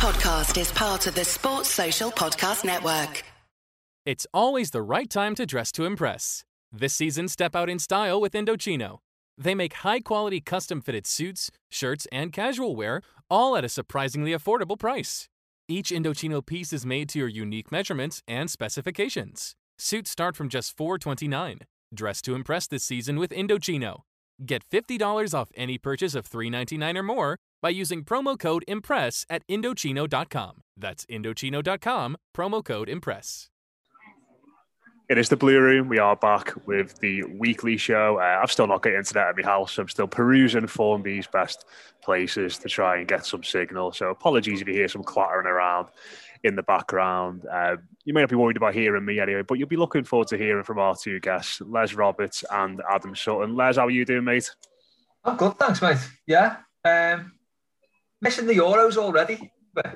podcast is part of the Sports Social Podcast Network. It's always the right time to dress to impress. This season, step out in style with Indochino. They make high-quality custom-fitted suits, shirts, and casual wear, all at a surprisingly affordable price. Each Indochino piece is made to your unique measurements and specifications. Suits start from just $4.29. Dress to impress this season with Indochino. Get $50 off any purchase of $3.99 or more by using promo code IMPRESS at Indochino.com. That's Indochino.com, promo code IMPRESS. It is the Blue Room. We are back with the weekly show. I've still not got internet at my house. I'm still perusing Formby's best places to try and get some signal. So apologies if you hear some clattering around in the background. You may not be worried about hearing me anyway, but you'll be looking forward to hearing from our two guests, Les Roberts and Adam Sutton. Les, how are you doing, mate? I'm good, thanks, mate. Yeah. Missing the Euros already. But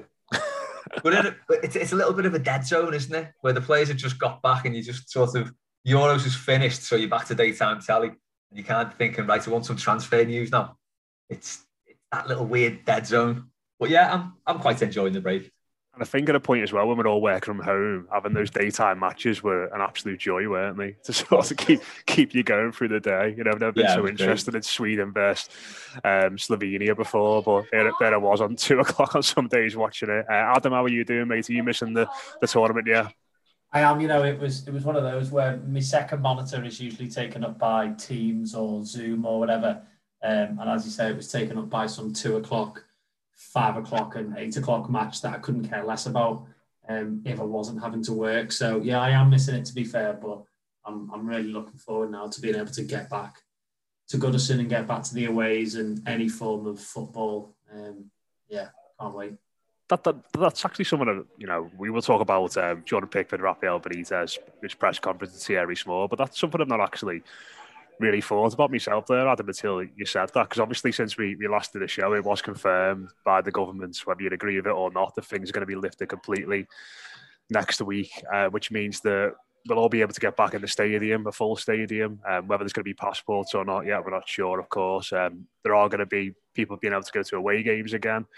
it's a little bit of a dead zone, isn't it? Where the players have just got back and you just sort of, the Euros is finished, so you're back to daytime telly. And you can't be thinking, right, I want some transfer news now. It's that little weird dead zone. But yeah, I'm quite enjoying the break. And I think at a point as well, when we're all working from home, having those daytime matches were an absolute joy, weren't they? To sort of keep you going through the day. You know, I've never been so interested in Sweden versus Slovenia before, but there I was on 2 o'clock on some days watching it. Adam, how are you doing, mate? Are you missing the tournament? Yeah, I am. You know, it was one of those where my second monitor is usually taken up by Teams or Zoom or whatever, and as you say, it was taken up by some 2 o'clock, 5 o'clock and 8 o'clock match that I couldn't care less about if I wasn't having to work. So yeah, I am missing it, to be fair, but I'm really looking forward now to being able to get back to Goodison and get back to the aways and any form of football. Yeah, can't wait. That's actually something that, you know, we will talk about Jordan Pickford, Rafael Benitez, his press conference and Thierry Small, but that's something I've not actually really thought about myself there, Adam, until you said that, because obviously since we last did the show, it was confirmed by the government, whether you'd agree with it or not, that things are going to be lifted completely next week, which means that we'll all be able to get back in the stadium, a full stadium. Whether there's going to be passports or not yet, we're not sure, of course. There are going to be people being able to go to away games again.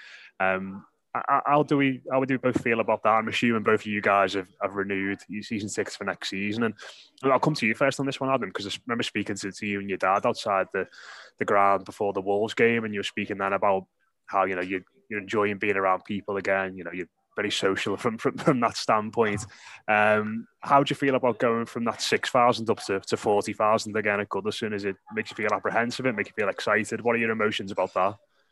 How do we both feel about that? I'm assuming both of you guys have renewed your season tickets for next season. And I'll come to you first on this one, Adam, because I remember speaking to you and your dad outside the ground before the Wolves game, and you were speaking then about how, you know, you're enjoying being around people again. You know, you're very social from that standpoint. How do you feel about going from that 6,000 up to 40,000 again at Goodison? Is it makes you feel apprehensive? It makes you feel excited? What are your emotions about that?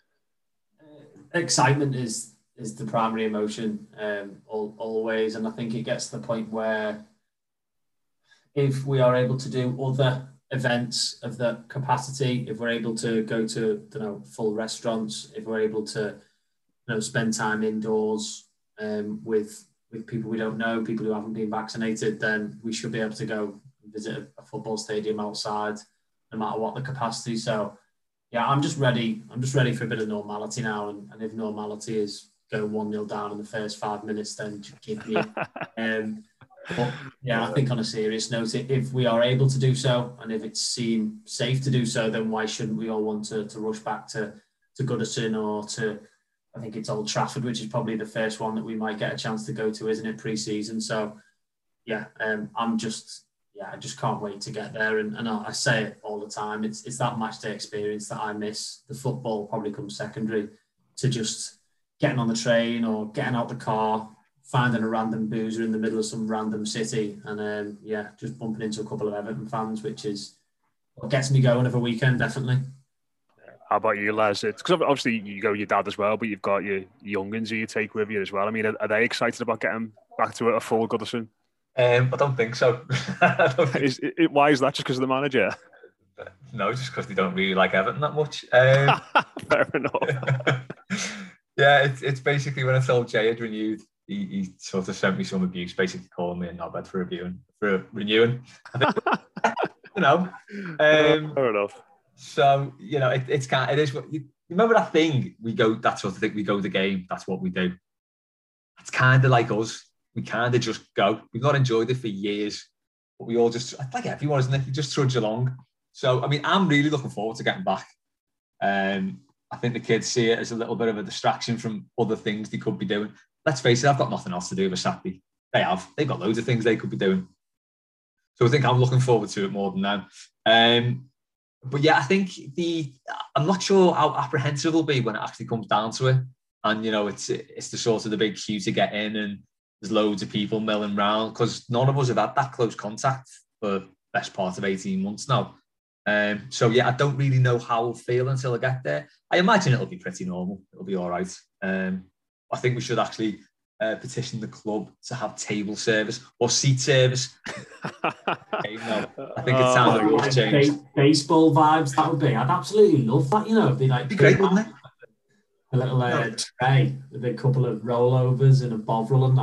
Excitement is the primary emotion, always, and I think it gets to the point where if we are able to do other events of that capacity, if we're able to go to, you know, full restaurants, if we're able to, you know, spend time indoors with people we don't know, people who haven't been vaccinated, then we should be able to go visit a football stadium outside, no matter what the capacity. So yeah, I'm just ready for a bit of normality now, and if normality is go 1-0 down in the first 5 minutes, then give me. But yeah, I think on a serious note, if we are able to do so, and if it seems safe to do so, then why shouldn't we all want to rush back to Goodison or to, I think it's Old Trafford, which is probably the first one that we might get a chance to go to, isn't it, pre-season? So yeah, I just can't wait to get there. And I say it all the time, it's that match day experience that I miss. The football probably comes secondary to just getting on the train or getting out the car, finding a random boozer in the middle of some random city, and just bumping into a couple of Everton fans, which is what gets me going every weekend, definitely. How about you, Les? Because obviously you go with your dad as well, but you've got your young'uns who you take with you as well. I mean, are they excited about getting back to a full Goodison? I don't think so. Why is that? Just because of the manager? No, just because they don't really like Everton that much. Fair enough. Yeah, it's basically when I told Jay had renewed, he sort of sent me some abuse, basically calling me a knobhead for renewing. You know. Fair enough. So, you know, it is what you remember that thing, that sort of thing, we go to the game, that's what we do. It's kind of like us. We kind of just go. We've not enjoyed it for years, but we all just, like everyone, isn't it? You just trudge along. So, I mean, I'm really looking forward to getting back. I think the kids see it as a little bit of a distraction from other things they could be doing. Let's face it, I've got nothing else to do with Saturday. They've got loads of things they could be doing. So I think I'm looking forward to it more than them. But yeah, I think I'm not sure how apprehensive it'll be when it actually comes down to it. And, you know, it's the sort of the big queue to get in and there's loads of people milling around because none of us have had that close contact for the best part of 18 months now. So yeah, I don't really know how I'll feel until I get there. I imagine it'll be pretty normal. It'll be all right. I think we should actually petition the club to have table service or seat service. Okay, no, I think it's time that rules changed. Baseball vibes, that would be. I'd absolutely love that, you know. It'd be great, wouldn't it? A little tray with a couple of rollovers and a bovril and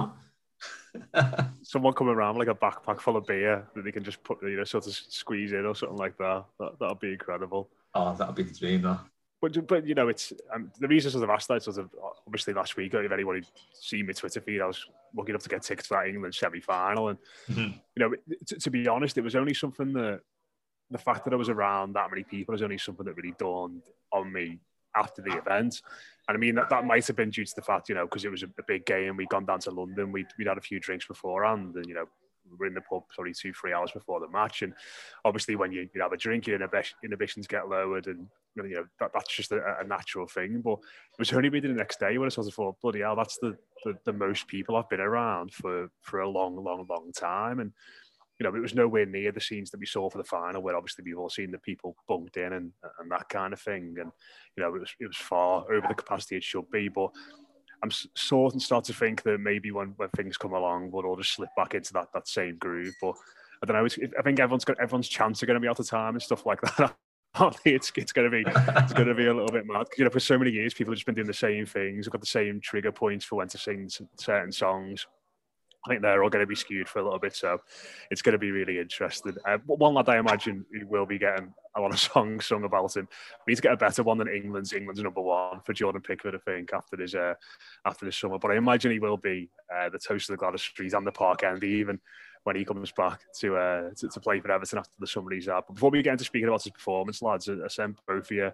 that. Someone coming around with like a backpack full of beer that they can just put, you know, sort of squeeze in or something like that. That'd be incredible. Oh, that'd be the dream, though. But you know, it's the reason I sort of asked that sort of obviously last week. If anyone had seen my Twitter feed, I was lucky enough to get tickets to that England semi-final, and you know, to be honest, it was only something that the fact that I was around that many people is only something that really dawned on me after the event. And I mean, that might have been due to the fact, you know, because it was a big game. We'd gone down to London. We'd had a few drinks beforehand, and you know, we were in the pub probably 2-3 hours before the match. And obviously, when you have a drink, your inhibitions get lowered, and you know that's just a natural thing. But it was only really the next day when I sort of thought, bloody hell, that's the most people I've been around for a long time. And you know, it was nowhere near the scenes that we saw for the final, where obviously we've all seen the people bunked in and that kind of thing. And you know, it was far over the capacity it should be. But I'm starting to think that maybe when things come along, we'll all just slip back into that same groove. But I don't know. I think everyone's chants are going to be out of time and stuff like that. It's going to be a little bit mad. You know, for so many years, people have just been doing the same things. We've got the same trigger points for when to sing certain songs. I think they're all going to be skewed for a little bit, so it's going to be really interesting. One lad I imagine who will be getting a lot of songs sung about him. We need to get a better one than England's number one for Jordan Pickford, I think, after this summer. But I imagine he will be the toast of the Gwladys Street and the Park End, even when he comes back to play for Everton after the summer he's had. But before we get into speaking about his performance, lads, I sent both of you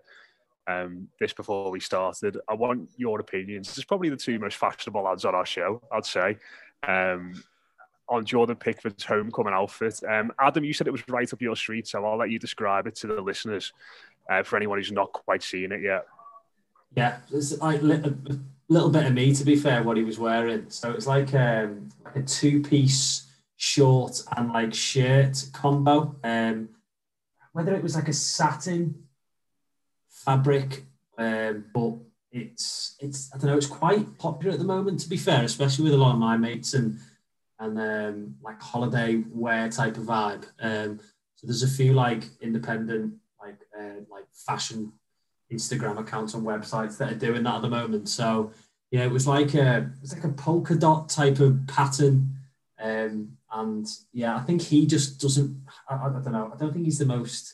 this before we started. I want your opinions. It's probably the two most fashionable lads on our show, I'd say. On Jordan Pickford's homecoming outfit. Adam, you said it was right up your street, so I'll let you describe it to the listeners for anyone who's not quite seen it yet. Yeah, it's like a little bit of me, to be fair, what he was wearing. So it's like a two-piece short and like shirt combo. Whether it was like a satin fabric, but it's I don't know, it's quite popular at the moment, to be fair, especially with a lot of my mates and like holiday wear type of vibe. So there's a few like independent like fashion Instagram accounts and websites that are doing that at the moment. So yeah, it was like a polka dot type of pattern. And yeah, I think he just doesn't, I don't know, I don't think he's the most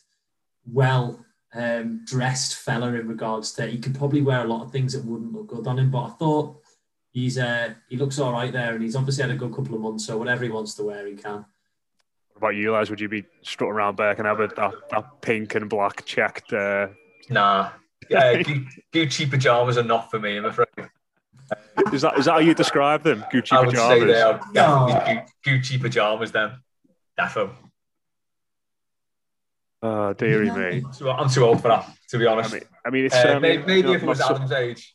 dressed fella in regards to, he could probably wear a lot of things that wouldn't look good on him, but I thought he looks all right there, and he's obviously had a good couple of months, so whatever he wants to wear, he can. What about you, lads? Would you be strutting around Birkenhead that pink and black checked? Nah, Gucci pajamas are not for me, I'm afraid. Is that how you describe them? Gucci pajamas? I would say they are definitely Gucci pajamas then. Defo. Oh, dearie me. I'm too old for that, to be honest. I mean it's maybe if it was Adam's age.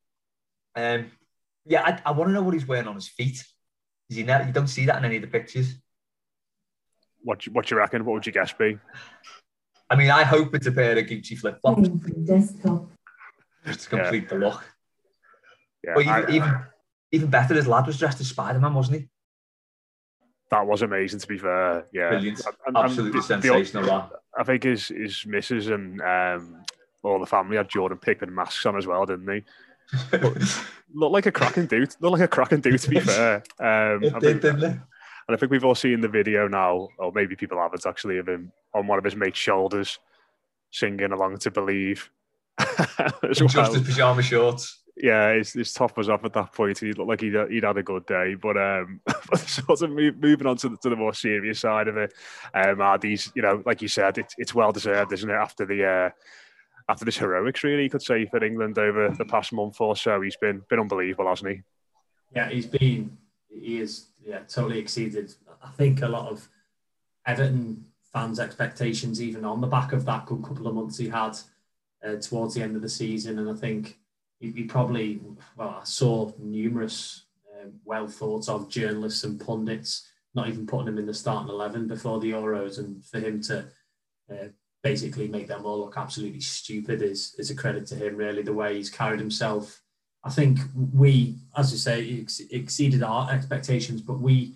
Yeah, I want to know what he's wearing on his feet. You don't see that in any of the pictures. What do you reckon? What would your guess be? I mean, I hope it's a pair of Gucci flip-flops. Just to complete the look. Yeah, but even better, his lad was dressed as Spider-Man, wasn't he? That was amazing, to be fair. Yeah, brilliant. Absolutely sensational. I think his missus and all the family had Jordan Pickford masks on as well, didn't they? Looked like a cracking dude. To be fair. Didn't they? And I think we've all seen the video now, or maybe people haven't actually, of him on one of his mates' shoulders, singing along to Believe. Just his pyjama shorts. Yeah, his top was off at that point. He looked like he'd had a good day. But sort of moving on to the more serious side of it, these, you know, like you said, it's well deserved, isn't it? After the after this heroics, really, you could say, for England over the past month or so. He's been unbelievable, hasn't he? Yeah, he is totally exceeded, I think, a lot of Everton fans' expectations, even on the back of that good couple of months he had towards the end of the season. And I think he probably, I saw numerous well thought of journalists and pundits not even putting him in the starting 11 before the Euros, and for him to basically make them all look absolutely stupid is a credit to him, really, the way he's carried himself. I think we, as you say, exceeded our expectations, but we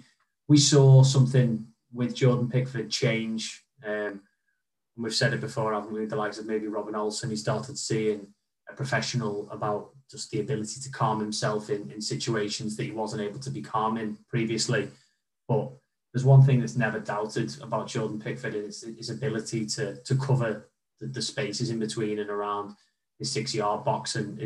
saw something with Jordan Pickford change. And we've said it before, haven't we? The likes of maybe Robin Olsen, he started seeing a professional about just the ability to calm himself in situations that he wasn't able to be calm in previously. But there's one thing that's never doubted about Jordan Pickford, is his ability to cover the spaces in between and around his 6-yard box, and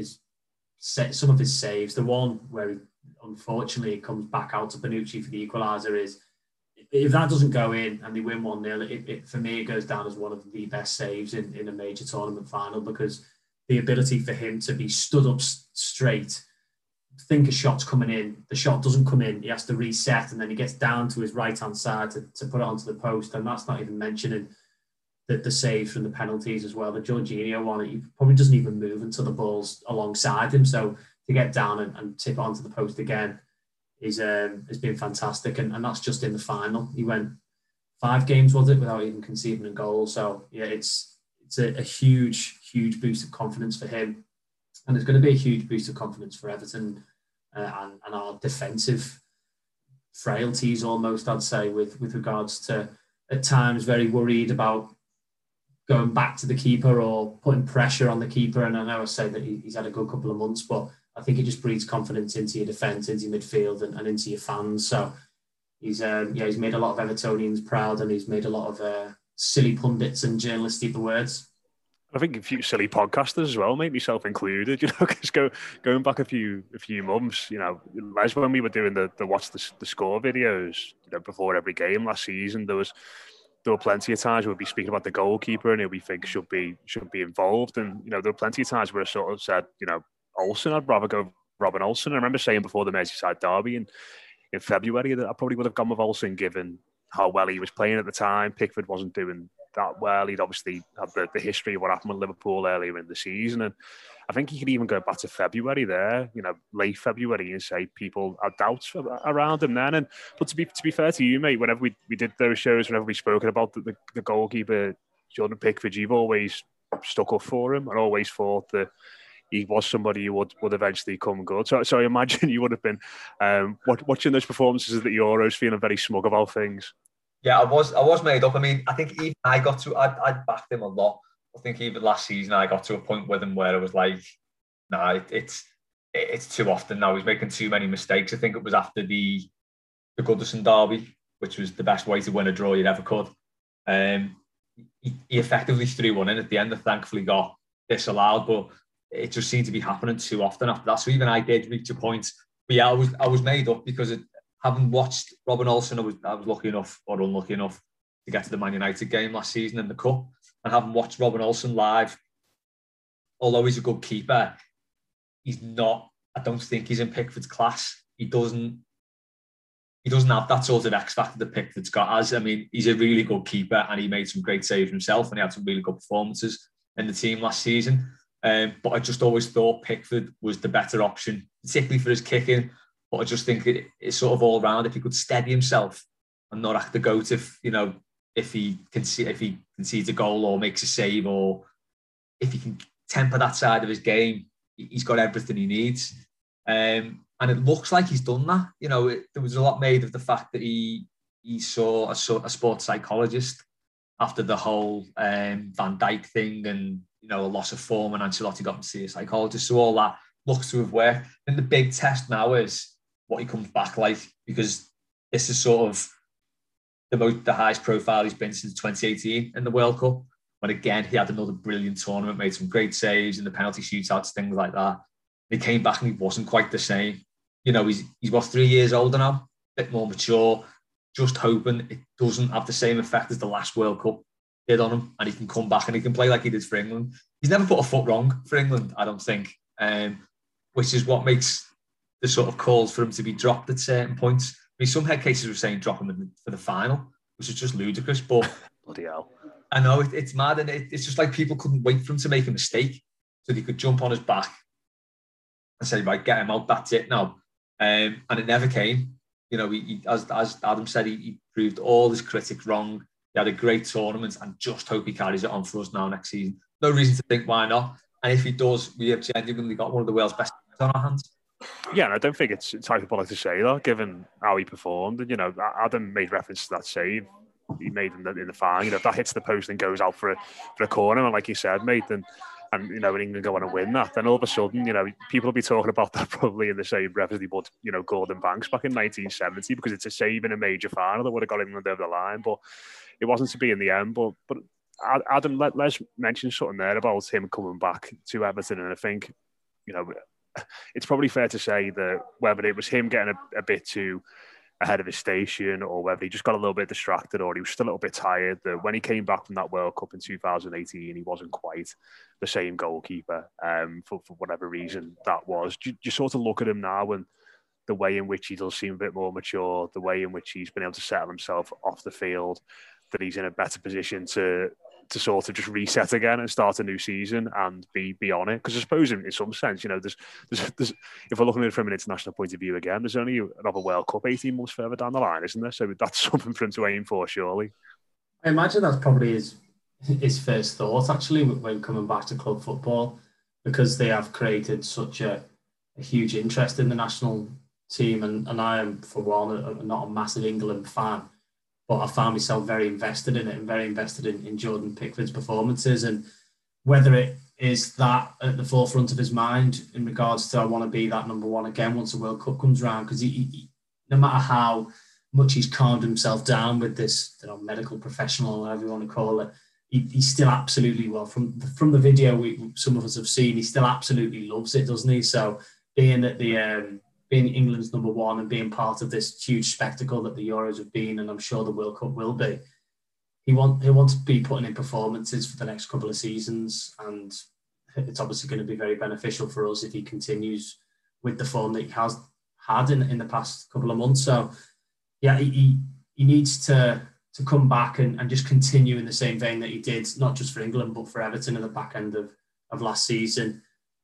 some of his saves. The one where unfortunately it comes back out to Bonucci for the equaliser is, if that doesn't go in and they win 1-0, it for me, it goes down as one of the best saves in a major tournament final, because the ability for him to be stood up straight, think a shot's coming in, the shot doesn't come in, he has to reset, and then he gets down to his right-hand side to put it onto the post. And that's not even mentioning the saves from the penalties as well. The Jorginho one, he probably doesn't even move until the ball's alongside him. So to get down and tip onto the post again has been fantastic. And that's just in the final. He went 5 games, was it, without even conceding a goal. So yeah, it's a huge, huge boost of confidence for him. And it's going to be a huge boost of confidence for Everton and our defensive frailties, almost, I'd say, with regards to, at times, very worried about going back to the keeper or putting pressure on the keeper. And I know I say that he's had a good couple of months, but I think it just breeds confidence into your defence, into your midfield, and into your fans. So he's made a lot of Evertonians proud, and he's made a lot of silly pundits and journalists eat the words. I think a few silly podcasters as well, mate, myself included, because going back a few months, Les, when we were doing the watch the score videos, before every game last season, there were plenty of times we'd be speaking about the goalkeeper and who we think should be involved, and there were plenty of times where I sort of said, Olsen, I'd rather go Robin Olsen. I remember saying before the Merseyside derby in February that I probably would have gone with Olsen, given how well he was playing at the time. Pickford wasn't doing that well. He'd obviously had the history of what happened with Liverpool earlier in the season, and I think he could even go back to February there, late February, and say people had doubts around him then. But to be fair to you, mate, whenever we did those shows, whenever we spoken about the goalkeeper Jordan Pickford, you've always stuck up for him and always thought that he was somebody who would eventually come good. So I imagine you would have been watching those performances at the Euros, feeling very smug about things. Yeah, I was made up. I mean, I think even I backed him a lot. I think even last season I got to a point with him where I was like, nah, it's too often now. He's making too many mistakes. I think it was after the Goodison derby, which was the best way to win a draw you'd ever could. He effectively threw one in at the end and thankfully got disallowed, but it just seemed to be happening too often after that. So even I did reach a point. But yeah, I was made up because having watched Robin Olsen, I was lucky enough or unlucky enough to get to the Man United game last season in the Cup, and having watched Robin Olsen live, although he's a good keeper, he's not. I don't think he's in Pickford's class. He doesn't have that sort of X factor that Pickford's got. As I mean, he's a really good keeper, and he made some great saves himself, and he had some really good performances in the team last season. But I just always thought Pickford was the better option, particularly for his kicking. But I just think it's sort of all round. If he could steady himself and not act the goat, if he concedes a goal or makes a save, or if he can temper that side of his game, he's got everything he needs. And it looks like he's done that. There was a lot made of the fact that he saw a sports psychologist after the whole Van Dijk thing and a loss of form, and Ancelotti got him to see a psychologist. So all that looks to have worked. And the big test now is what he comes back like, because this is sort of the highest profile he's been since 2018 in the World Cup. But again, he had another brilliant tournament, made some great saves in the penalty shootouts, things like that. He came back and he wasn't quite the same. He's 3 years older now, a bit more mature. Just hoping it doesn't have the same effect as the last World Cup did on him, and he can come back and he can play like he did for England. he's never put a foot wrong for England, I don't think, which is what makes the sort of calls for him to be dropped at certain points. I mean, some head cases were saying drop him for the final, which is just ludicrous. But bloody hell. I know it's mad, and it's just like people couldn't wait for him to make a mistake so they could jump on his back and say, right, get him out, that's it now. And it never came. You know, he as Adam said, he proved all his critics wrong. He had a great tournament, and just hope he carries it on for us now next season. No reason to think why not. And if he does, we have genuinely got one of the world's best on our hands. Yeah, and I don't think it's hyperbolic to say that, given how he performed. And, you know, Adam made reference to that save he made in the final. You know, if that hits the post and goes out for a corner, and like you said, mate, and you know, when England go on and win that, then all of a sudden, you know, people will be talking about that probably in the same breath as they would, you know, Gordon Banks back in 1970, because it's a save in a major final that would have got England over the line. But it wasn't to be in the end. But Adam, let's mention something there about him coming back to Everton. And I think, you know, it's probably fair to say that whether it was him getting a bit too ahead of his station, or whether he just got a little bit distracted, or he was still a little bit tired, that when he came back from that World Cup in 2018, he wasn't quite the same goalkeeper, for whatever reason that was. You sort of look at him now, and the way in which he does seem a bit more mature, the way in which he's been able to settle himself off the field, that he's in a better position to sort of just reset again and start a new season and be on it. Because I suppose in some sense, you know, there's if we're looking at it from an international point of view again, there's only another World Cup 18 months further down the line, isn't there? So that's something for him to aim for, surely. I imagine that's probably his first thought, actually, when coming back to club football, because they have created such a huge interest in the national team. And I am, for one, not a massive England fan, but I found myself very invested in it, and very invested in Jordan Pickford's performances. And whether it is that at the forefront of his mind in regards to, I want to be that number one again once the World Cup comes around, because he, no matter how much he's calmed himself down with this, you know, medical professional, whatever you want to call it, he's still absolutely, well, from the video some of us have seen, he still absolutely loves it, doesn't he? So being at the being England's number one and being part of this huge spectacle that the Euros have been, and I'm sure the World Cup will be, he wants to be putting in performances for the next couple of seasons, and it's obviously going to be very beneficial for us if he continues with the form that he has had in the past couple of months. So yeah, he needs to come back and just continue in the same vein that he did, not just for England but for Everton at the back end of last season.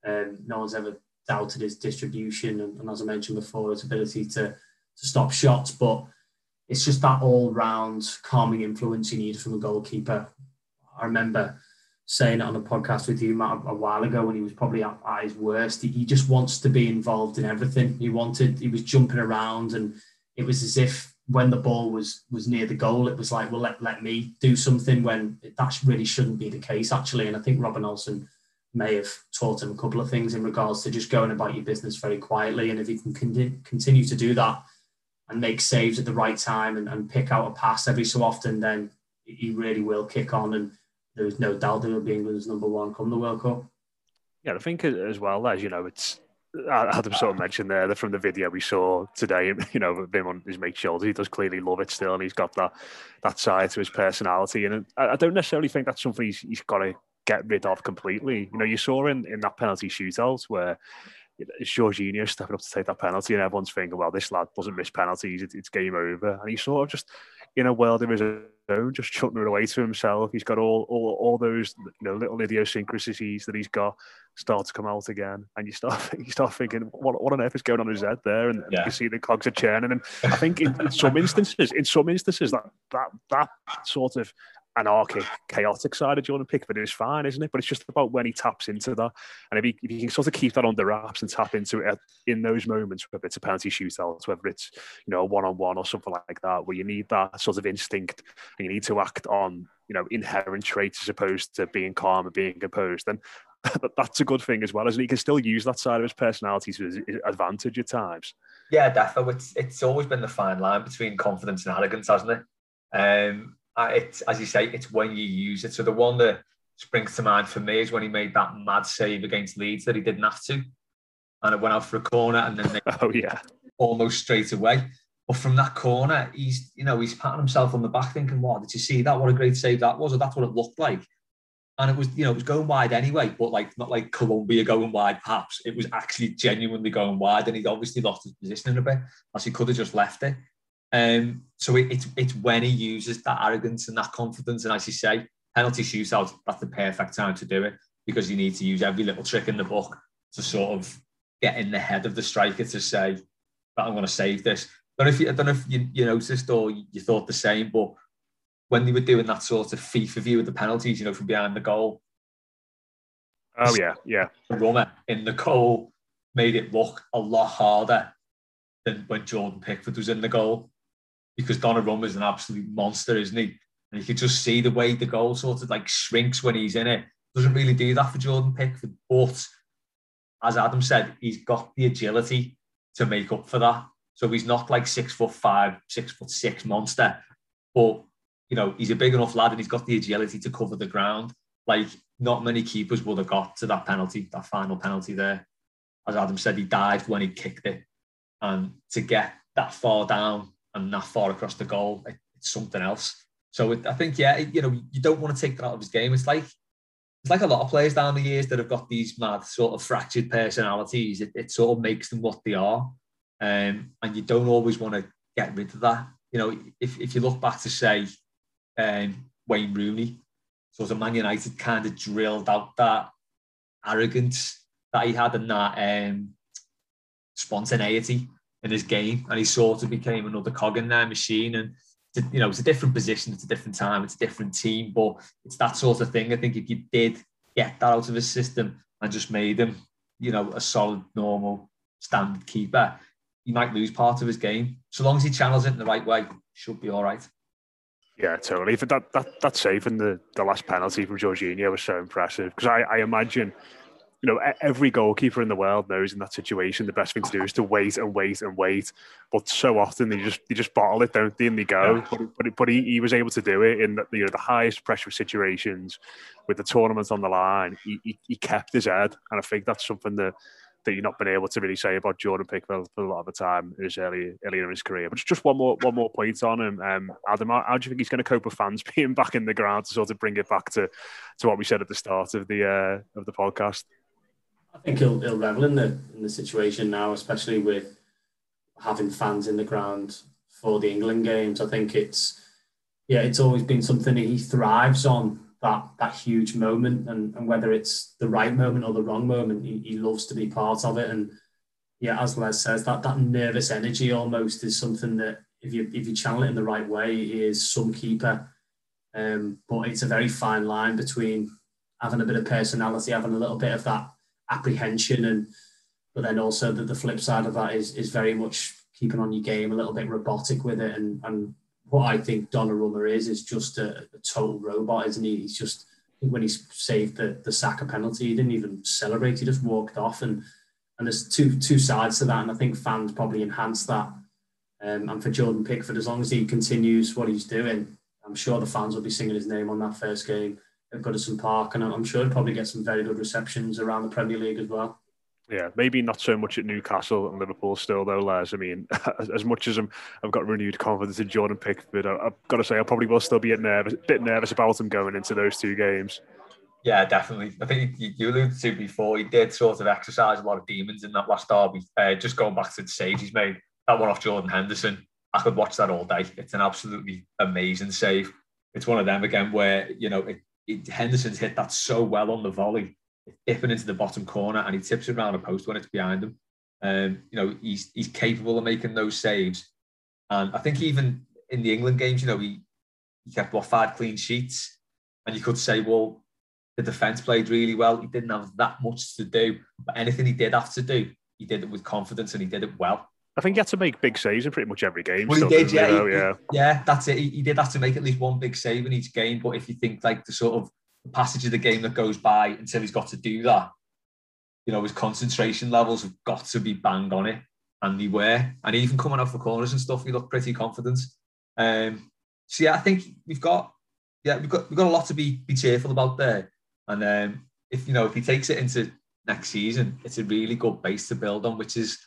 No one's ever doubted his distribution and as I mentioned before, his ability to stop shots, but it's just that all-round calming influence you need from a goalkeeper. I remember saying it on a podcast with you, Matt, a while ago when he was probably at his worst. He just wants to be involved in everything. He was jumping around, and it was as if when the ball was near the goal, it was like, well, let me do something, when that really shouldn't be the case, actually. And I think Robin Olsen may have taught him a couple of things in regards to just going about your business very quietly. And if he can continue to do that and make saves at the right time and pick out a pass every so often, then he really will kick on. And there is no doubt that he'll be England's number one come the World Cup. Yeah, I think as well, as you know, it's Adam sort of mentioned there that from the video we saw today, you know, him on his mate's shoulder, he does clearly love it still, and he's got that side to his personality. And I don't necessarily think that's something he's got to get rid of completely. You know, you saw in that penalty shootout where it's Jorginho stepping up to take that penalty, and everyone's thinking, well, this lad doesn't miss penalties, it's game over. And he's sort of just in a world of his own, just chucking it away to himself. He's got all those, you know, little idiosyncrasies that he's got start to come out again, and you start thinking, what on earth is going on in his head there? And you can see the cogs are churning. And I think in some instances, that sort of anarchic, chaotic side of Jordan Pickford is fine, isn't it? But it's just about when he taps into that. And if he can sort of keep that under wraps and tap into it in those moments, whether it's a penalty shootout, whether it's, you know, a one-on-one or something like that, where you need that sort of instinct and you need to act on, you know, inherent traits as opposed to being calm and being composed, then that's a good thing as well, isn't it? He can still use that side of his personality to his advantage at times. Yeah, definitely. It's always been the fine line between confidence and arrogance, hasn't it? It's, as you say, it's when you use it. So the one that springs to mind for me is when he made that mad save against Leeds that he didn't have to, and it went out for a corner, and then they almost straight away. But from that corner, he's patting himself on the back, thinking, "What, did you see that? What a great save that was!" Or that's what it looked like. And it was, it was going wide anyway, but like not like Colombia going wide, perhaps. It was actually genuinely going wide, and he obviously lost his position a bit, as he could have just left it. So it's when he uses that arrogance and that confidence, and as you say, penalty shootout, that's the perfect time to do it, because you need to use every little trick in the book to sort of get in the head of the striker to say that I'm going to save this. I don't know if you noticed or you thought the same, but when they were doing that sort of FIFA view of the penalties, from behind the goal. Oh, yeah. The runner in the goal made it look a lot harder than when Jordan Pickford was in the goal, because Donnarumma is an absolute monster, isn't he? And you could just see the way the goal sort of like shrinks when he's in it. Doesn't really do that for Jordan Pickford, but as Adam said, he's got the agility to make up for that. So he's not like 6'5", 6'6" monster, but he's a big enough lad, and he's got the agility to cover the ground. Like, not many keepers would have got to that penalty, that final penalty there. As Adam said, he dived when he kicked it. And to get that far down and that far across the goal, it's something else. So I think, you don't want to take that out of his game. It's like a lot of players down the years that have got these mad sort of fractured personalities. It sort of makes them what they are. And you don't always want to get rid of that. If you look back to, say, Wayne Rooney, sort of Man United kind of drilled out that arrogance that he had and that spontaneity in his game, and he sort of became another cog in their machine. And it's a different position, it's a different time, it's a different team, but it's that sort of thing. I think if you did get that out of his system and just made him, a solid, normal, standard keeper, he might lose part of his game. So long as he channels it in the right way, should be all right. Yeah, totally. That save in the last penalty from Jorginho was so impressive, because I imagine, every goalkeeper in the world knows in that situation the best thing to do is to wait and wait and wait. But so often they just bottle it, don't they? And they go. Yeah. But he was able to do it in the highest pressure situations with the tournament on the line. He kept his head, and I think that's something that you've not been able to really say about Jordan Pickford for a lot of the time earlier in his career. But just one more point on him. Adam, how do you think he's going to cope with fans being back in the ground to sort of bring it back to what we said at the start of the podcast? I think he'll revel in the situation now, especially with having fans in the ground for the England games. I think it's always been something he thrives on, that huge moment, and whether it's the right moment or the wrong moment, he loves to be part of it. And as Les says, that nervous energy almost is something that if you channel it in the right way, he is some keeper. But it's a very fine line between having a bit of personality, having a little bit of that apprehension, but then also the flip side of that is very much keeping on your game, a little bit robotic with it. And what I think Donnarumma is just a total robot, isn't he? He's just, when he saved the Saka penalty, he didn't even celebrate. He just walked off, and there's two sides to that, and I think fans probably enhance that. And for Jordan Pickford, as long as he continues what he's doing, I'm sure the fans will be singing his name on that first game at Goodison Park, and I'm sure he'll probably get some very good receptions around the Premier League as well. Yeah, maybe not so much at Newcastle and Liverpool still, though, Les. I mean, as much as I've got renewed confidence in Jordan Pickford, I've got to say I probably will still be a bit nervous about him going into those two games. Yeah, definitely. I think you alluded to before, he did sort of exercise a lot of demons in that last derby. Just going back to the save he's made, that one off Jordan Henderson, I could watch that all day. It's an absolutely amazing save. It's one of them again where, Henderson's hit that so well on the volley, dipping into the bottom corner, and he tips it around a post when it's behind him. He's capable of making those saves. And I think even in the England games, he kept 5 clean sheets, and you could say, well, the defence played really well. He didn't have that much to do, but anything he did have to do, he did it with confidence, and he did it well. I think he had to make big saves in pretty much every game. Well, he did, yeah. That's it. He did have to make at least one big save in each game. But if you think like the sort of passage of the game that goes by until he's got to do that, his concentration levels have got to be bang on it, and they were. And even coming off the corners and stuff, he looked pretty confident. I think we've got a lot to be cheerful about there. And if he takes it into next season, it's a really good base to build on, which is,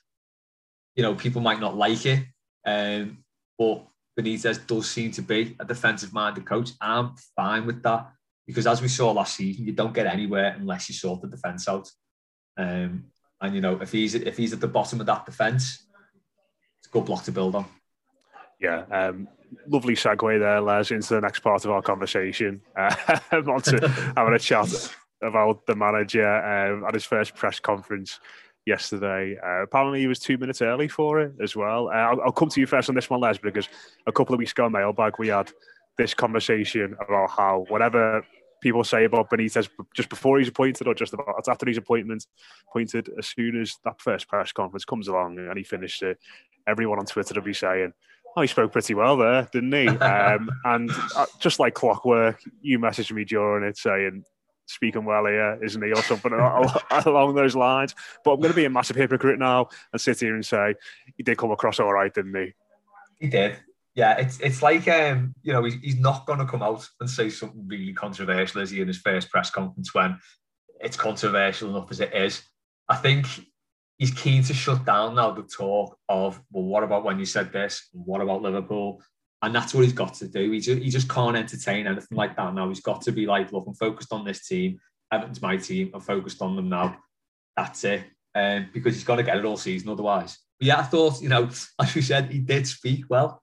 people might not like it, but Benitez does seem to be a defensive-minded coach. I'm fine with that. Because as we saw last season, you don't get anywhere unless you sort the defence out. And you know, if he's at the bottom of that defence, it's a good block to build on. Yeah, lovely segue there, Les, into the next part of our conversation. On to having a chat about the manager at his first press conference yesterday. Apparently he was 2 minutes early for it as well. I'll come to you first on this one, Les, because a couple of weeks ago on Mailbag we had this conversation about how whatever people say about Benitez just before he's appointed or just about after his appointed, as soon as that first press conference comes along and he finished it, everyone on Twitter will be saying, oh, he spoke pretty well there, didn't he? And just like clockwork, you messaged me during it saying, speaking well here, isn't he? Or something along those lines. But I'm going to be a massive hypocrite now and sit here and say, he did come across all right, didn't he? He did. Yeah, it's like, you know, he's not going to come out and say something really controversial, is he, in his first press conference when it's controversial enough as it is. I think he's keen to shut down now the talk of, well, what about when you said this? What about Liverpool? And that's what he's got to do. He just can't entertain anything like that now. He's got to be like, look, I'm focused on this team. Everton's my team. I'm focused on them now. That's it. Because he's got to get it all season otherwise. But yeah, I thought, you know, as we said, he did speak well.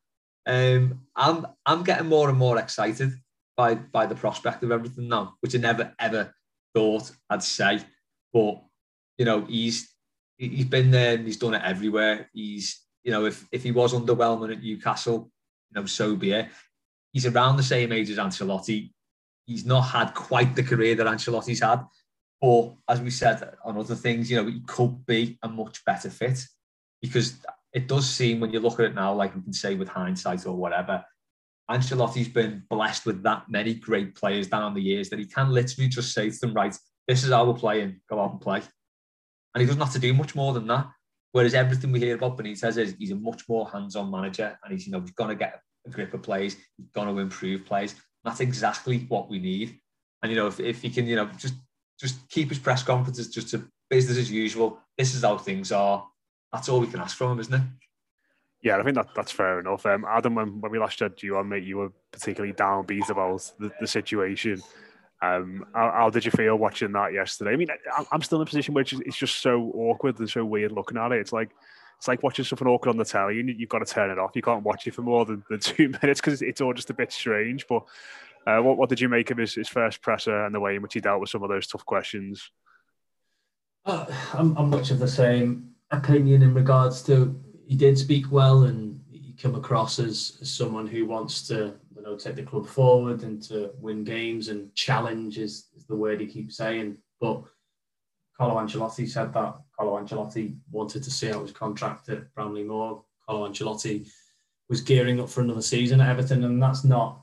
I'm getting more and more excited by the prospect of everything now, which I never, ever thought I'd say. But, you know, he's been there and he's done it everywhere. He's, you know, if he was underwhelming at Newcastle, you know, so be it. He's around the same age as Ancelotti. He's not had quite the career that Ancelotti's had. But as we said on other things, you know, he could be a much better fit, because it does seem, when you look at it now, like we can say with hindsight or whatever, Ancelotti's been blessed with that many great players down the years that he can literally just say to them, right, this is how we're playing, go out and play. And he doesn't have to do much more than that. Whereas everything we hear about Benitez is he's a much more hands-on manager, and he's, you know, he's going to get a grip of plays, he's going to improve plays. That's exactly what we need. And, you know, if he can, you know, just keep his press conferences just to business as usual, this is how things are, that's all we can ask from him, isn't it? Yeah, I think that's fair enough. Adam, when we last had you on, mate, you were particularly downbeat about the situation. How did you feel watching that yesterday? I mean, I'm still in a position where it's just so awkward and so weird looking at it. It's like watching something awkward on the telly, and you've got to turn it off. You can't watch it for more than 2 minutes because it's all just a bit strange. But what did you make of his first presser and the way in which he dealt with some of those tough questions? I'm much of the same opinion in regards to, he did speak well, and he came across as someone who wants to, you know, take the club forward and to win games, and challenge is the word he keeps saying. But Carlo Ancelotti said that. Carlo Ancelotti wanted to see out his contract at Bramley-Moore. Carlo Ancelotti was gearing up for another season at Everton, and that's not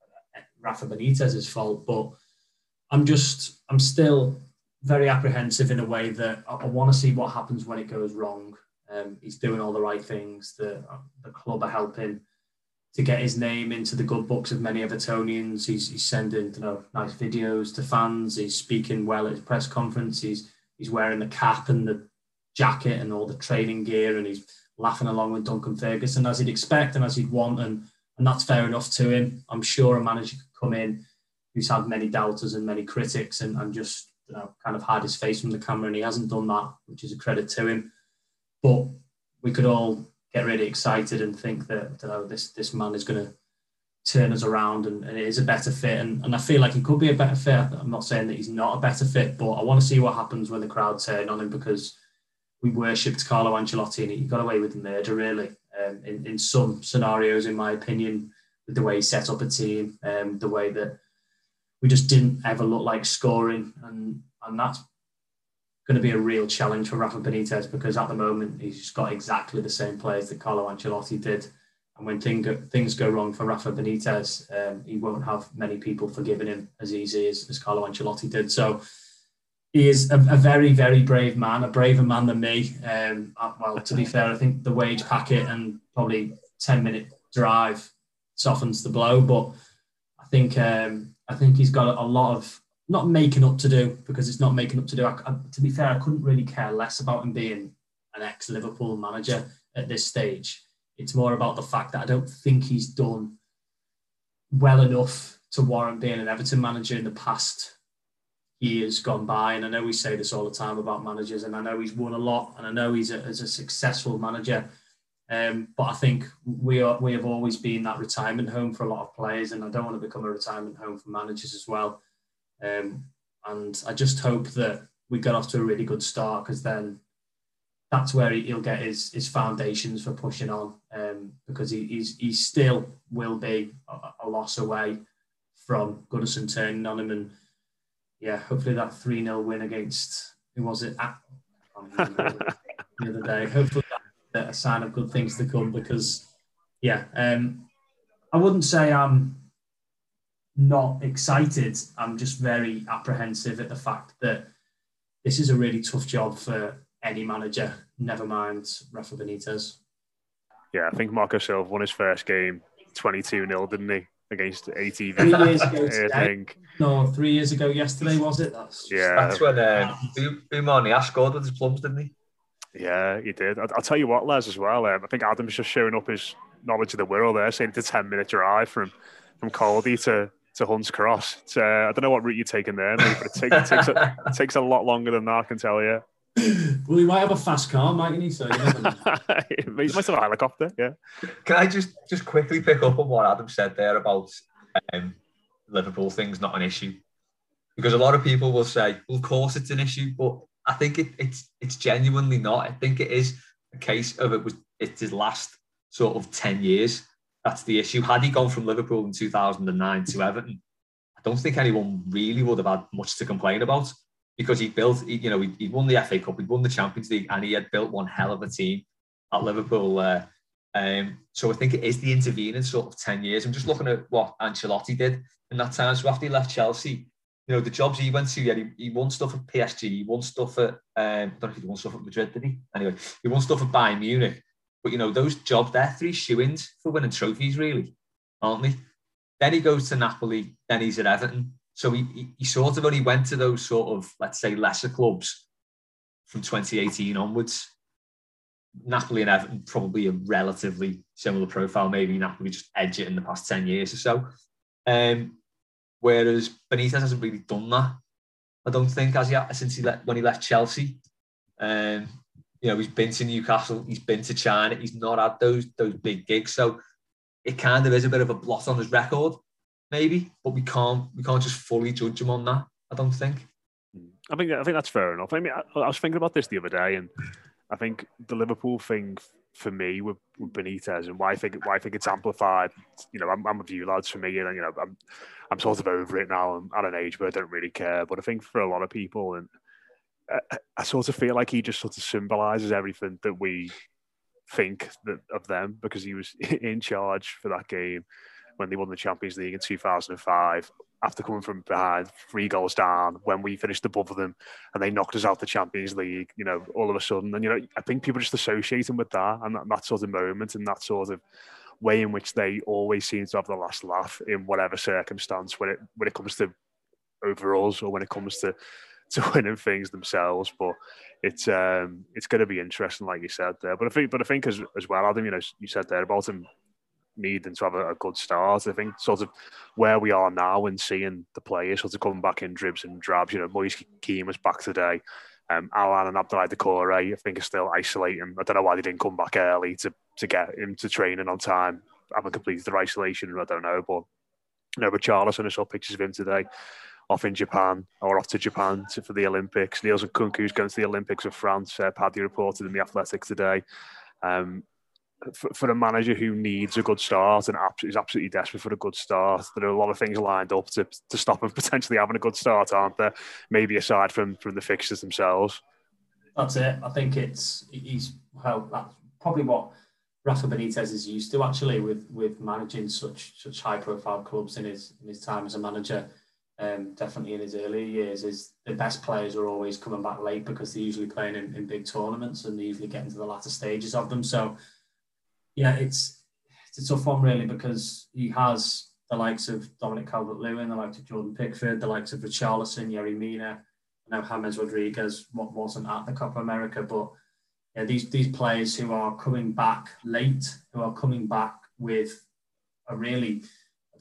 Rafa Benitez's fault. But I'm still very apprehensive in a way that I want to see what happens when it goes wrong. He's doing all the right things. The club are helping to get his name into the good books of many Evertonians. He's sending, you know, nice videos to fans. He's speaking well at his press conference. He's wearing the cap and the jacket and all the training gear, and he's laughing along with Duncan Ferguson as he'd expect and as he'd want, and that's fair enough to him. I'm sure a manager could come in who's had many doubters and many critics and just, you know, kind of hide his face from the camera, and he hasn't done that, which is a credit to him. But we could all get really excited and think that, you know, this man is going to turn us around and it is a better fit. And I feel like he could be a better fit. I'm not saying that he's not a better fit, but I want to see what happens when the crowd turn on him, because we worshipped Carlo Ancelotti and he got away with the murder, really, in some scenarios, in my opinion, with the way he set up a team, the way that we just didn't ever look like scoring. And that's going to be a real challenge for Rafa Benitez, because at the moment he's just got exactly the same players that Carlo Ancelotti did. And when things go wrong for Rafa Benitez, he won't have many people forgiving him as easy as Carlo Ancelotti did. So he is a very, very brave man, a braver man than me. Well, to be fair, I think the wage packet and probably 10-minute drive softens the blow. But I think he's got a lot of not making up to do, because it's not making up to do. To be fair, I couldn't really care less about him being an ex-Liverpool manager at this stage. It's more about the fact that I don't think he's done well enough to warrant being an Everton manager in the past years gone by. And I know we say this all the time about managers, and I know he's won a lot, and I know he's a successful manager. But I think we have always been that retirement home for a lot of players, and I don't want to become a retirement home for managers as well. And I just hope that we get off to a really good start, because then that's where he'll get his foundations for pushing on, because he still will be a loss away from Goodison turning on him. And yeah, hopefully that 3-0 win against, who was it? The other day. Hopefully that's a sign of good things to come, because yeah, I wouldn't say I'm not excited. I'm just very apprehensive at the fact that this is a really tough job for any manager, never mind Rafa Benitez. Yeah, I think Marco Silva won his first game 22-0, didn't he, against ATV? 3 years ago today. No, 3 years ago yesterday, was it? That's when Oumar scored with his plums, didn't he? Yeah, he did. I'll tell you what, Les, as well. I think Adam's just showing up his knowledge of the world there, saying it's a 10-minute drive from Caldy to Hunts Cross. I don't know what route you're taking there, mate, but it takes a lot longer than that, I can tell you. Well, he might have a fast car, mightn't he? So you never know. He might have a helicopter, yeah. Can I just quickly pick up on what Adam said there about Liverpool thing's not an issue? Because a lot of people will say, well, of course it's an issue, but I think it's genuinely not. I think it is a case of it's his last sort of 10 years. That's the issue. Had he gone from Liverpool in 2009 to Everton, I don't think anyone really would have had much to complain about, because he'd won the FA Cup, he'd won the Champions League, and he had built one hell of a team at Liverpool. So I think it is the intervening sort of 10 years. I'm just looking at what Ancelotti did in that time. So after he left Chelsea, the jobs he went to, he won stuff at PSG, he won stuff at, I don't know if he won stuff at Madrid, did he? Anyway, he won stuff at Bayern Munich. But, those jobs, they're 3 shoo-ins for winning trophies, really, aren't they? Then he goes to Napoli, then he's at Everton. So he sort of only went to those sort of, let's say, lesser clubs from 2018 onwards. Napoli and Everton, probably a relatively similar profile. Maybe Napoli just edge it in the past 10 years or so. Whereas Benitez hasn't really done that, I don't think, since when he left Chelsea. He's been to Newcastle, he's been to China, he's not had those big gigs. So it kind of is a bit of a blot on his record, maybe, but we can't just fully judge him on that, I don't think. I think that's fair enough. I mean, I was thinking about this the other day, and I think the Liverpool thing for me with Benitez, and why I think it's amplified. I'm with you lads. For me, I'm sort of over it now. I'm at an age where I don't really care. But I think for a lot of people, and I sort of feel like he just sort of symbolises everything that we think of them, because he was in charge for that game when they won the Champions League in 2005, after coming from behind 3 goals down, when we finished above them and they knocked us out the Champions League, all of a sudden. And, I think people just associate him with that, and that sort of moment, and that sort of way in which they always seem to have the last laugh in whatever circumstance, when it comes to overalls, or when it comes to winning things themselves. But it's going to be interesting, like you said there. But I think as well, Adam, you said there about him needing to have a good start. I think sort of where we are now, and seeing the players sort of coming back in dribs and drabs. Moise Kean was back today. Alan and Abdoulaye Doucouré, I think, are still isolating. I don't know why they didn't come back early to get him to training on time, having completed their isolation. I don't know, but Richarlison, I saw pictures of him today, off in Japan, or off to Japan for the Olympics. Niels Nkunku's going to the Olympics with France. Paddy reported in The Athletic today. For a manager who needs a good start and is absolutely desperate for a good start, there are a lot of things lined up to stop him potentially having a good start, aren't there? Maybe aside from the fixtures themselves. That's it. I think that's probably what Rafa Benitez is used to, actually, with managing such high profile clubs in his time as a manager. Definitely in his early years, is the best players are always coming back late, because they're usually playing in big tournaments, and they usually get into the latter stages of them. So yeah, it's a tough one, really, because he has the likes of Dominic Calvert-Lewin, the likes of Jordan Pickford, the likes of Richarlison, Yerry Mina, now James Rodriguez, what wasn't at the Copa America. But yeah, these players who are coming back late, who are coming back with a really,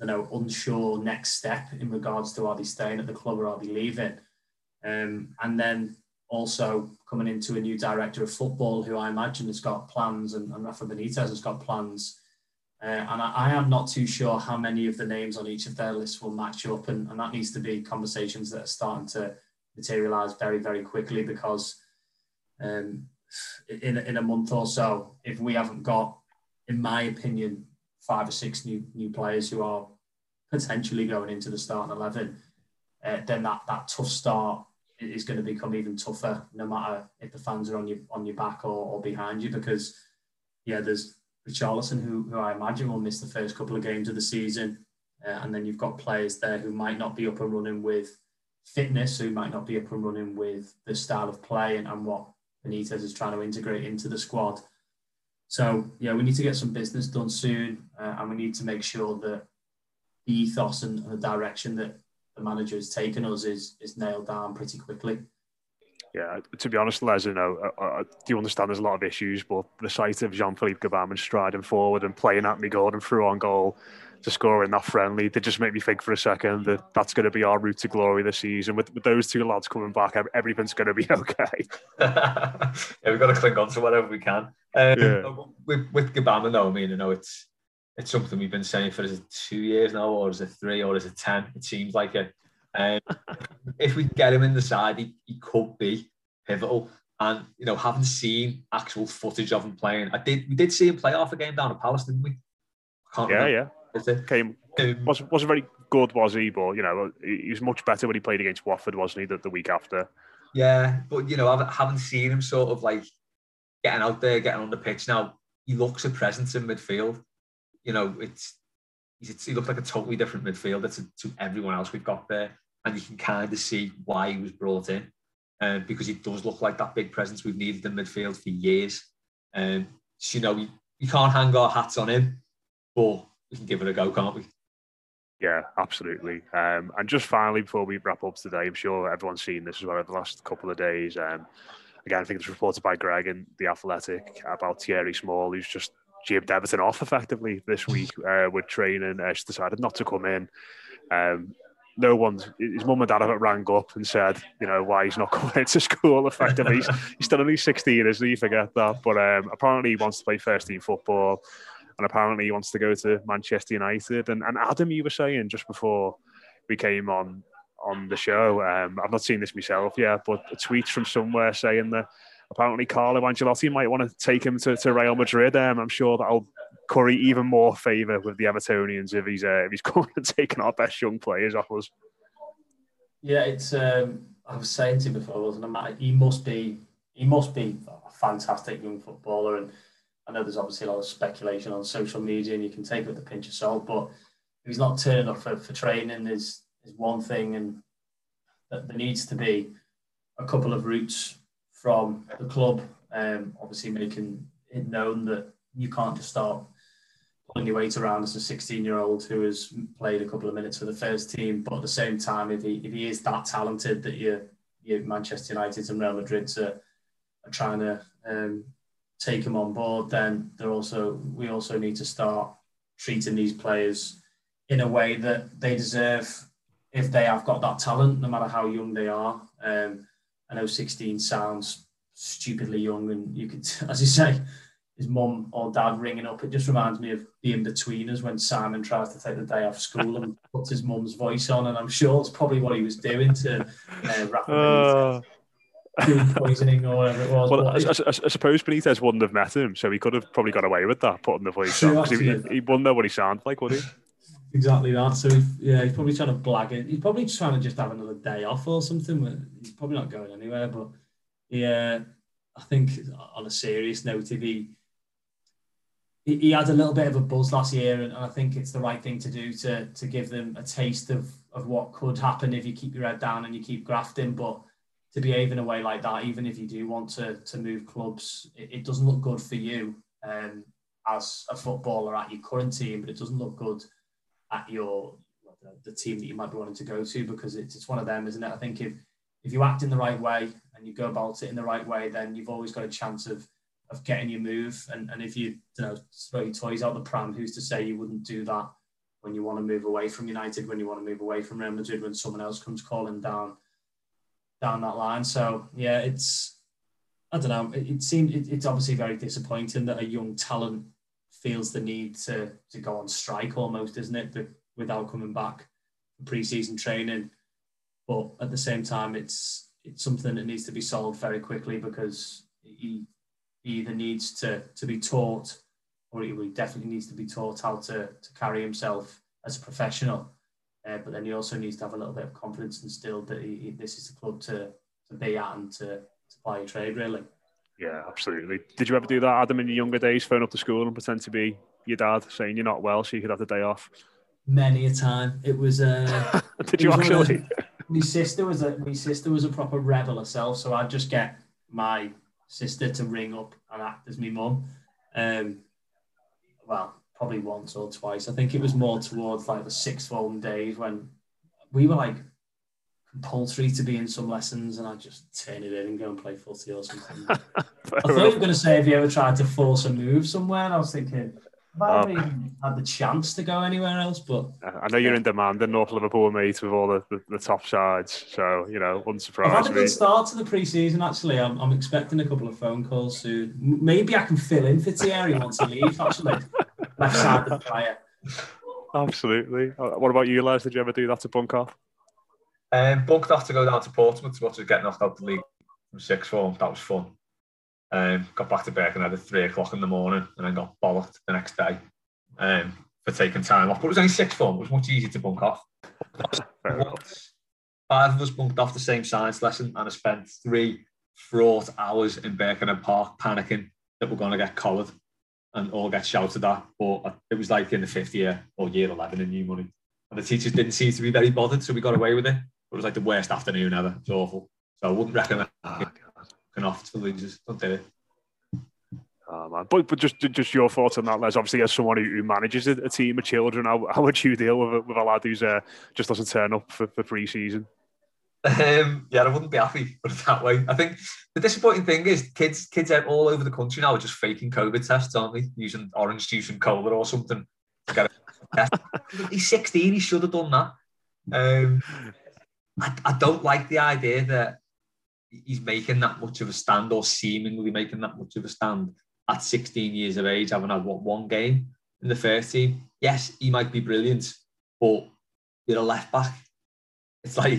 unsure next step in regards to are they staying at the club or are they leaving. And then also coming into a new director of football who I imagine has got plans, and Rafa Benitez has got plans. And I am not too sure how many of the names on each of their lists will match up. And that needs to be conversations that are starting to materialise very, very quickly, because in a month or so, if we haven't got, in my opinion, 5 or 6 new players who are potentially going into the starting 11, then that tough start is going to become even tougher, no matter if the fans are on your back or behind you. Because there's Richarlison who I imagine will miss the first couple of games of the season, and then you've got players there who might not be up and running with fitness, who might not be up and running with the style of play and what Benitez is trying to integrate into the squad. So, we need to get some business done soon, and we need to make sure that the ethos and the direction that the manager has taken us is nailed down pretty quickly. Yeah, to be honest, Les, I do understand there's a lot of issues, but the sight of Jean-Philippe Gbamin striding forward and playing Anthony Gordon through on goal to score in that friendly, they just make me think for a second that that's going to be our route to glory this season. With those two lads coming back, everything's going to be okay. We've got to cling on to whatever we can. With Gbamin, though, I mean, it's something we've been saying for, is it 2 years now, or is it 3, or is it 10? It seems like it. If we get him in the side, he could be pivotal. And having seen actual footage of him playing, we did see him play half a game down at Palace, didn't we? I can't remember. Wasn't very good, was he? But he was much better when he played against Watford, wasn't he? The week after. Yeah, but having seen him sort of like getting out there, getting on the pitch now, he looks a presence in midfield. He looks like a totally different midfielder to everyone else we've got there. And you can kind of see why he was brought in, because he does look like that big presence we've needed in midfield for years. So, we can't hang our hats on him, but we can give it a go, can't we? Yeah, absolutely. And just finally, before we wrap up today, I'm sure everyone's seen this as well over the last couple of days. Again, I think it was reported by Greg in The Athletic about Thierry Small, who's just jibbed Everton off effectively this week with training. She decided not to come in. His mum and dad have rang up and said, why he's not coming into school effectively. He's still only 16, isn't he? You forget that. But apparently he wants to play first team football, and apparently he wants to go to Manchester United. And Adam, you were saying just before we came on the show, I've not seen this myself yet, but tweets from somewhere saying that apparently Carlo Ancelotti might want to take him to Real Madrid. I'm sure that'll curry even more favour with the Evertonians if he's coming and taking our best young players off us. Yeah, it's. I was saying to you before, wasn't it? He must be a fantastic young footballer, and I know there's obviously a lot of speculation on social media, and you can take it with a pinch of salt. But if he's not turning up for training, is one thing, and there needs to be a couple of routes from the club, obviously making it known that you can't just start pulling your weight around as a 16-year-old who has played a couple of minutes for the first team. But at the same time, if he is that talented that you Manchester United and Real Madrid are trying to take him on board, then we also need to start treating these players in a way that they deserve if they have got that talent, no matter how young they are. I know 16 sounds stupidly young, and you could, as you say, his mum or dad ringing up. It just reminds me of The In-Betweeners when Simon tries to take the day off school and puts his mum's voice on, and I'm sure it's probably what he was doing to Rafa food poisoning or whatever it was. Well, I suppose Benitez wouldn't have met him, so he could have probably got away with that, putting the voice on. He wouldn't know what he sounded like, would he? Exactly that. So, he's probably trying to blag it. He's probably trying to just have another day off or something. He's probably not going anywhere. But, I think on a serious note, he had a little bit of a buzz last year, and I think it's the right thing to do to give them a taste of what could happen if you keep your head down and you keep grafting. But to behave in a way like that, even if you do want to move clubs, it doesn't look good for you as a footballer at your current team, but it doesn't look good at the team that you might be wanting to go to, because it's one of them, isn't it? I think if you act in the right way and you go about it in the right way, then you've always got a chance of getting your move. And if you throw your toys out the pram, who's to say you wouldn't do that when you want to move away from United, when you want to move away from Real Madrid, when someone else comes calling down that line. So yeah, I don't know. It's obviously very disappointing that a young talent feels the need to go on strike almost, isn't it? But without coming back for pre-season training. But at the same time, it's something that needs to be solved very quickly, because he either needs to be taught, or he definitely needs to be taught how to carry himself as a professional. But then he also needs to have a little bit of confidence instilled that this is the club to be at and to play a trade, really. Yeah, absolutely. Did you ever do that, Adam, in your younger days, phone up to school and pretend to be your dad, saying you're not well so you could have the day off? Many a time. It was... Did you actually? My sister was a proper rebel herself, so I'd just get my sister to ring up and act as my mum. Well, probably once or twice. I think it was more towards like the sixth form days when we were like compulsory to be in some lessons, and I'd just turn it in and go and play footy or something. I thought you were going to say, have you ever tried to force a move somewhere? And I was thinking, have I even had the chance to go anywhere else? But I know you're in demand in North Liverpool, mate, with all the top sides. So, wouldn't surprise me. I've had a good start to the pre-season, actually. I'm expecting a couple of phone calls soon. Maybe I can fill in for Thierry once he leaves, actually. Left side of the player. Absolutely. What about you, Les? Did you ever do that to bunk off? Bunked off to go down to Portsmouth to watch us get knocked out the league from sixth form. That was fun. Got back to Birkenhead at 3 o'clock in the morning and then got bollocked the next day for taking time off. But it was only sixth form. It was much easier to bunk off. 5 of us bunked off the same science lesson, and I spent 3 fraught hours in Birkenhead Park panicking that we're going to get collared and all get shouted at. But it was like in the 5th year or year 11 in New Money. And the teachers didn't seem to be very bothered, so we got away with it. It was like the worst afternoon ever. It was awful. So I wouldn't recommend going off to losers. Don't do it. Oh, man. But just your thoughts on that, Les. Obviously, as someone who manages a team of children, how would you deal with a lad who's just doesn't turn up for pre-season? Yeah, I wouldn't be happy, put it that way. I think the disappointing thing is kids out all over the country now are just faking COVID tests, aren't they? Using orange juice and cola or something to get a test. He's 16, he should have done that. I don't like the idea that he's making that much of a stand, or seemingly making that much of a stand at 16 years of age, having had one game in the first team. Yes, he might be brilliant, but you're a left back. It's like,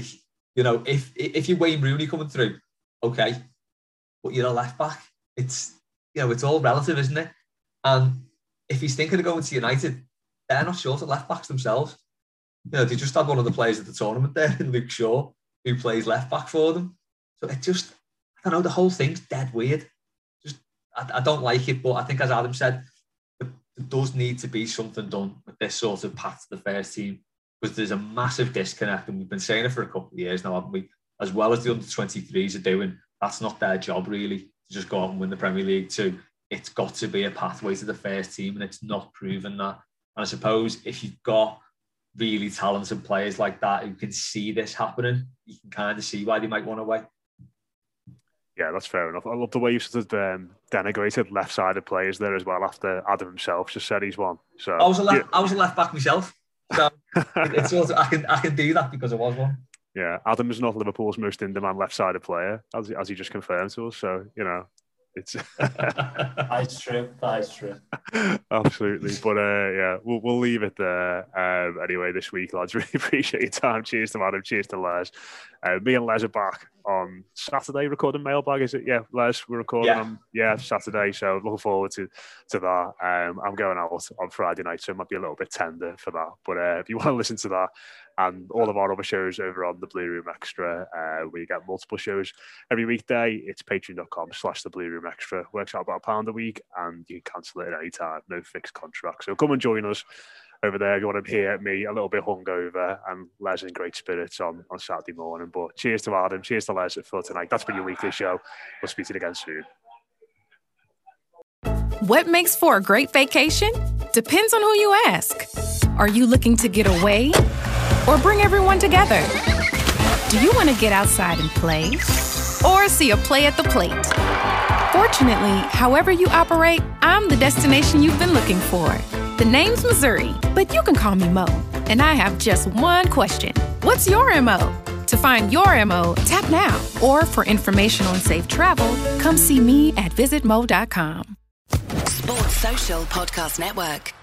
if you're Wayne Rooney coming through, okay, but you're a left back. It's all relative, isn't it? And if he's thinking of going to United, they're not short of left backs themselves. They just had one of the players at the tournament there, Luke Shaw, who plays left back for them. So it just, I don't know, the whole thing's dead weird. I don't like it, but I think, as Adam said, there does need to be something done with this sort of path to the first team, because there's a massive disconnect, and we've been saying it for a couple of years now, haven't we? As well as the under-23s are doing, that's not their job, really, to just go out and win the Premier League too. It's got to be a pathway to the first team, and it's not proven that. And I suppose if you've got really talented players like that who can see this happening, you can kind of see why they might want to wait. Yeah, that's fair enough. I love the way you sort of denigrated left-sided players there as well, after Adam himself just said he's one. So I was a left back myself, so it's sort of, I can do that because I was one. Yeah, Adam is not Liverpool's most in-demand left-sided player, as he just confirmed to us. So it's That's true. Absolutely. But yeah, we'll leave it there. Anyway, this week, lads, really appreciate your time. Cheers to Adam. Cheers to Les. Me and Les are back on Saturday recording Mailbag, is it? Yeah, Les, we're recording on Saturday, so looking forward to that. I'm going out on Friday night, so it might be a little bit tender for that. But if you want to listen to that and all of our other shows over on the Blue Room Extra, we get multiple shows every weekday. It's patreon.com/the Blue Room Extra. Works out about £1 a week, and you can cancel it at any time. No fixed contract. So come and join us over there if you want to hear me a little bit hungover and Les in great spirits on Saturday morning. But cheers to Adam, cheers to Les for tonight. That's been your weekly show. We'll speak to you again soon. What makes for a great vacation? Depends on who you ask. Are you looking to get away or bring everyone together? Do you want to get outside and play or see a play at the plate? Fortunately, however you operate, I'm the destination you've been looking for. The name's Missouri, but you can call me Mo. And I have just one question. What's your MO? To find your MO, tap now. Or for information on safe travel, come see me at visitmo.com. Sports Social Podcast Network.